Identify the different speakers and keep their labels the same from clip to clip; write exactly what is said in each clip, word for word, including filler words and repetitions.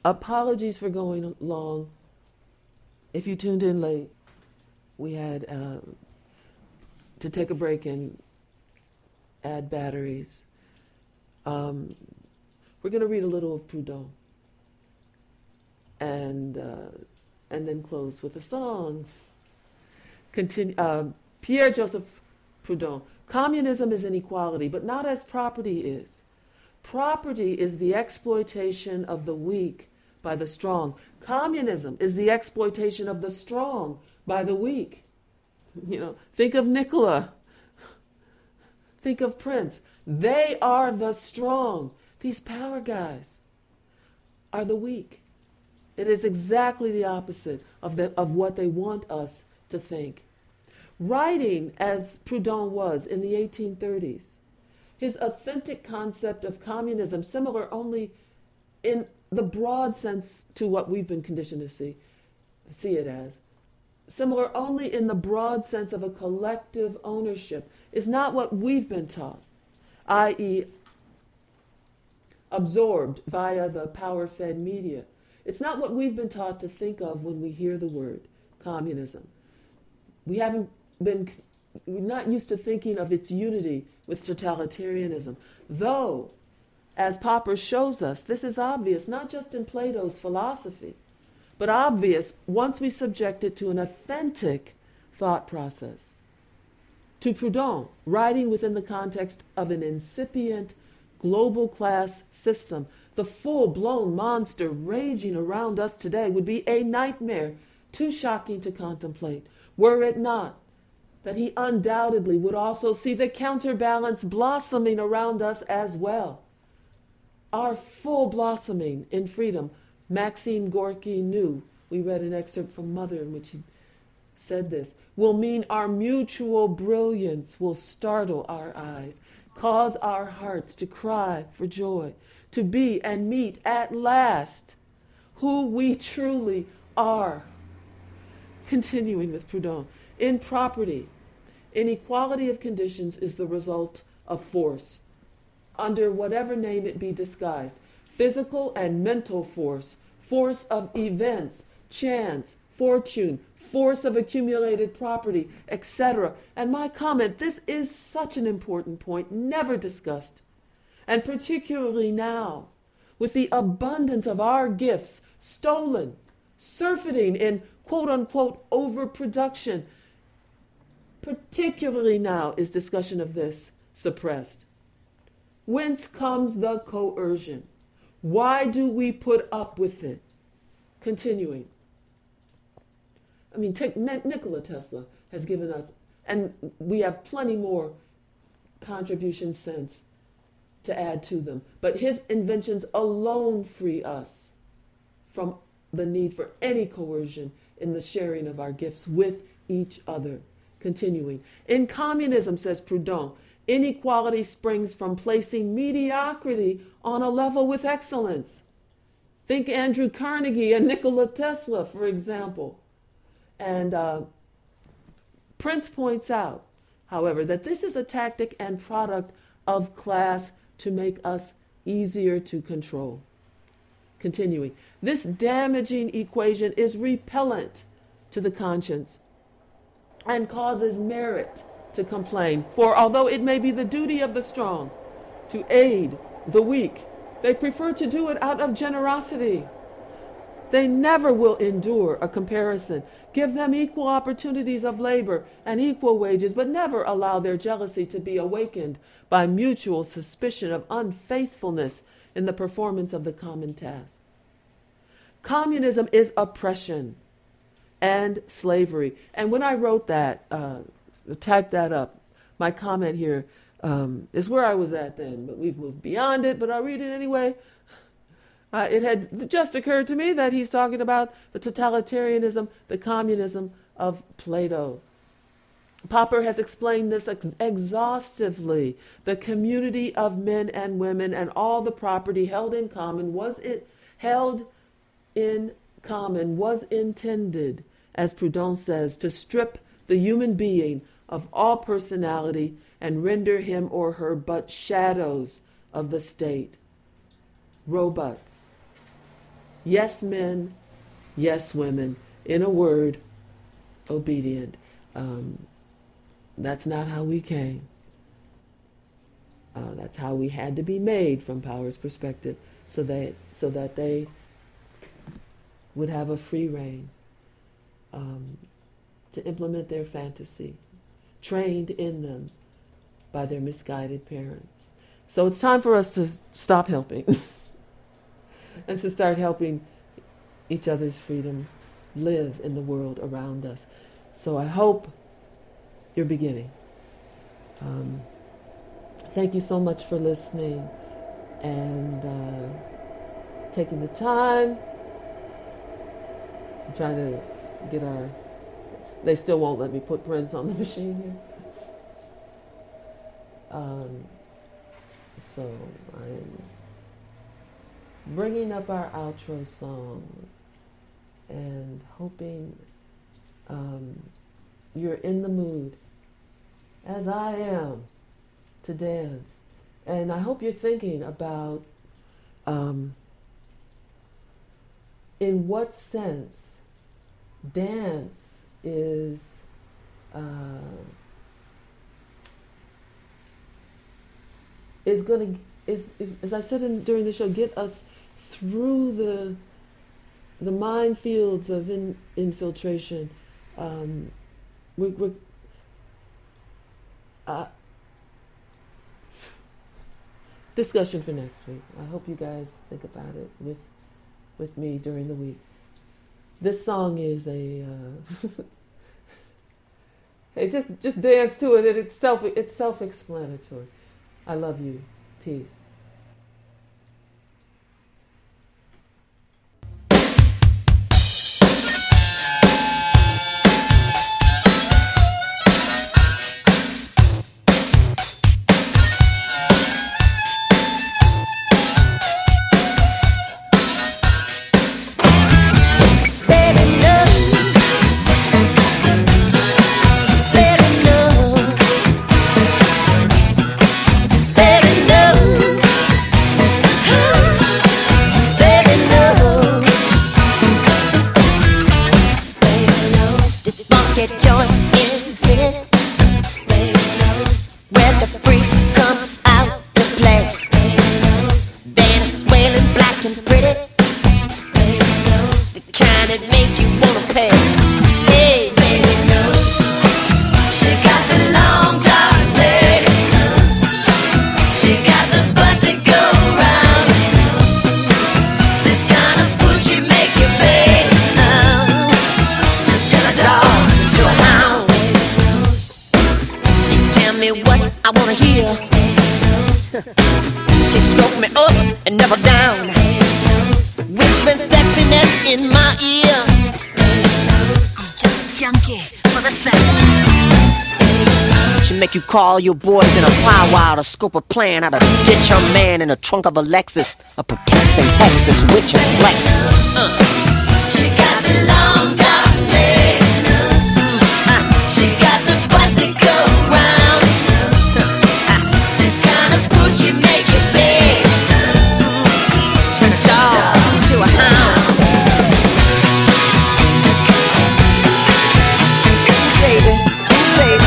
Speaker 1: Apologies for going long. If you tuned in late, we had uh, to take a break and add batteries. Um, we're going to read a little of Proudhon and uh, and then close with a song. Continue. Uh, Pierre-Joseph Proudhon. Communism is inequality, but not as property is. Property is the exploitation of the weak by the strong. Communism is the exploitation of the strong by the weak. You know, think of Nicola. Think of Prince. They are the strong. These power guys are the weak. It is exactly the opposite of, the, of what they want us to think. Writing as Proudhon was in the eighteen thirties, his authentic concept of communism, similar only in the broad sense to what we've been conditioned to see, see it as, similar only in the broad sense of a collective ownership, is not what we've been taught, that is absorbed via the power-fed media. It's not what we've been taught to think of when we hear the word communism. We haven't been, we're not used to thinking of its unity with totalitarianism. Though, as Popper shows us, this is obvious not just in Plato's philosophy, but obvious once we subject it to an authentic thought process. To Proudhon, writing within the context of an incipient global class system, the full-blown monster raging around us today would be a nightmare too shocking to contemplate, were it not that he undoubtedly would also see the counterbalance blossoming around us as well. Our full blossoming in freedom, Maxim Gorky knew, we read an excerpt from Mother in which he said this, will mean our mutual brilliance will startle our eyes, cause our hearts to cry for joy, to be and meet at last who we truly are. Continuing with Proudhon, in property, inequality of conditions is the result of force, under whatever name it be disguised, physical and mental force, force of events, chance, fortune, force of accumulated property, et cetera. And my comment, this is such an important point, never discussed. And particularly now, with the abundance of our gifts stolen, surfeiting in quote-unquote overproduction, particularly now is discussion of this suppressed. Whence comes the coercion? Why do we put up with it? Continuing. I mean, take Nikola Tesla has given us, and we have plenty more contributions since to add to them, but his inventions alone free us from the need for any coercion in the sharing of our gifts with each other. Continuing. In communism, says Proudhon, inequality springs from placing mediocrity on a level with excellence. Think Andrew Carnegie and Nikola Tesla, for example. And uh, Prince points out, however, that this is a tactic and product of class to make us easier to control. Continuing. This damaging equation is repellent to the conscience and causes merit to complain. For although it may be the duty of the strong to aid the weak, they prefer to do it out of generosity. They never will endure a comparison. Give them equal opportunities of labor and equal wages, but never allow their jealousy to be awakened by mutual suspicion of unfaithfulness in the performance of the common task. Communism is oppression and slavery. And when I wrote that, uh, typed that up, my comment here um, is where I was at then, but we've moved beyond it, but I'll read it anyway. Uh, it had just occurred to me that he's talking about the totalitarianism, the communism of Plato. Popper has explained this ex- exhaustively. The community of men and women and all the property held in common was it held in common was intended, as Proudhon says, to strip the human being of all personality and render him or her but shadows of the state, robots, Yes, men. Yes, women. In a word, obedient. Um, that's not how we came. Uh, that's how we had to be made from Power's perspective, so that so that they would have a free reign um, to implement their fantasy, trained in them by their misguided parents. So it's time for us to stop helping and to start helping each other's freedom live in the world around us. So I hope you're beginning. Um, thank you so much for listening and uh, taking the time. I'm trying to get our... They still won't let me put Prince on the machine here. Um, so I'm bringing up our outro song and hoping um, you're in the mood, as I am, to dance. And I hope you're thinking about um, in what sense dance is uh, is going to, is, is, as I said in, during the show, get us through the the minefields of in, infiltration. Um, we, we're, uh, discussion for next week. I hope you guys think about it with with me during the week. This song is a uh, hey, just just dance to it. It's self it's self-explanatory. I love you. Peace.
Speaker 2: She stroked me up and never down, whispering sexiness in my ear. Just a junkie for the sound. She make you call your boys in a powwow to scope a plan how to ditch her man in the trunk of a Lexus. A perplexing hexus, witches flex. Uh. She got the long dark legs. Uh. She got the butt to go round. Uh. This kind of booty make you big. Turn a dog to a hound. Baby, baby.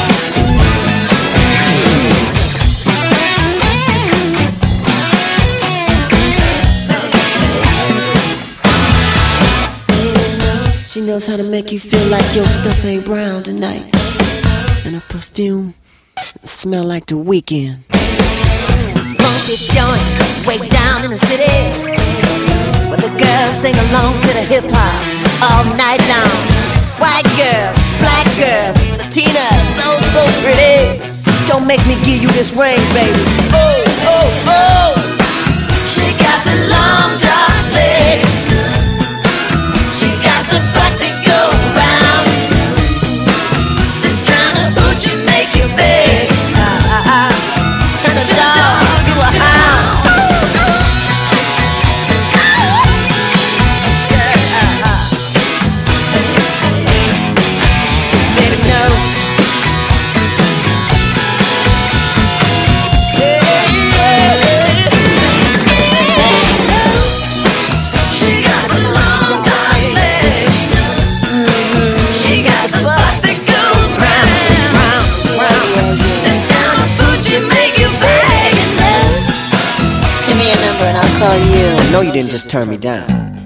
Speaker 2: She knows how to make you feel like your stuff ain't brown tonight. And her perfume smell like the weekend. This funky joint way down in the city, where the girls sing along to the hip-hop all night long. White girls, black girls, Latinas, so, so pretty. Don't make me give you this ring, baby. Oh, oh, oh. She got the long dark legs. She got the butt to go round. This kind of booty make you big. Uh, uh, uh. Turn a dog to a hound. Yeah, uh, uh. Baby, no. Yeah, yeah. know you didn't just turn me down.